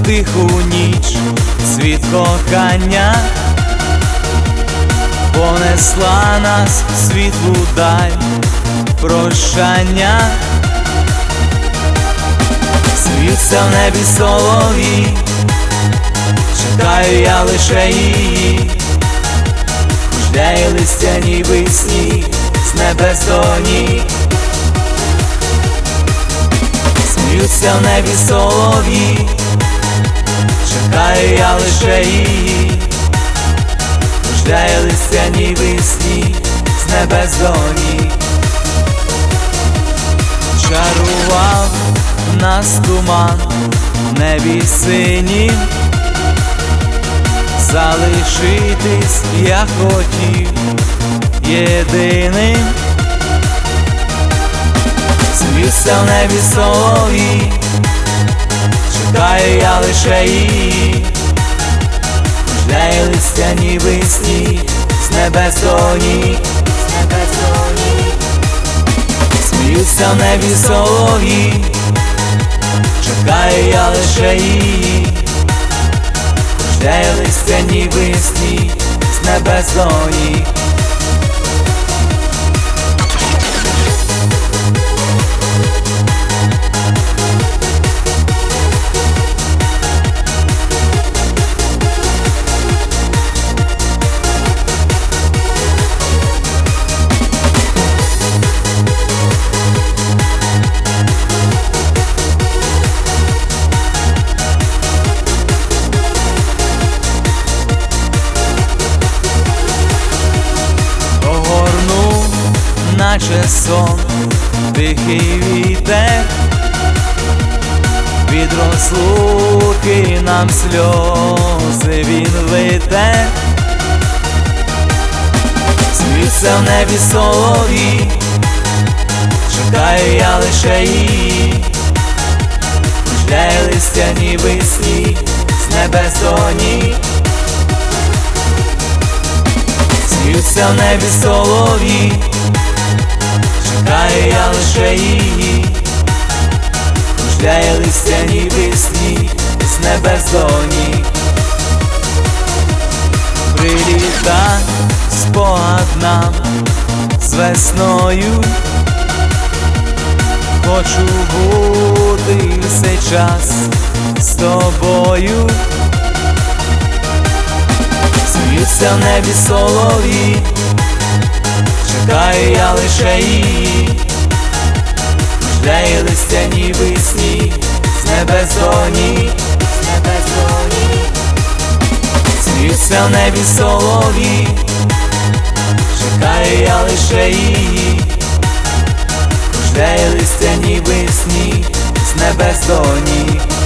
тиху ніч світ кохання понесла нас в світлу даль прощання. Сміються в небі солов'ї, чекаю я лише її. Кружляє листя ніби сніг з небес до ніг. Сміються в небі солов'ї, чекаю я лише її. Кружляє листя ніби сніг з небес до ніг. Чарував нас туман в небі синім, залишитись я хотів єдиним. Сміються в небі солов'ї, чекаю я лише її. Кружляє листя ніби сніг з небес до ніг. Сміються в небі солов'ї, чекаю я лише її. Кружляє листя ніби сніг з небес до ніг. Наче сон, тихий вітер, від розлуки нам сльози він витер. Сміються в небі солов'ї, чекаю я лише її. Кружляє листя ніби сніг з небес до ніг. Сміються в небі солов'ї, чекаю я лише її. Кружляє листя ніби сніг з небес до ніг. Приліта спогад нам з весною, хочу бути все час з тобою. Сміються в небі солов'ї, чекаю я лише її. Кружляє листя ніби сніг з небес до ніг. Сміються в небі солов'ї, чекаю я лише її. Кружляє листя ніби сніг з небес до ніг.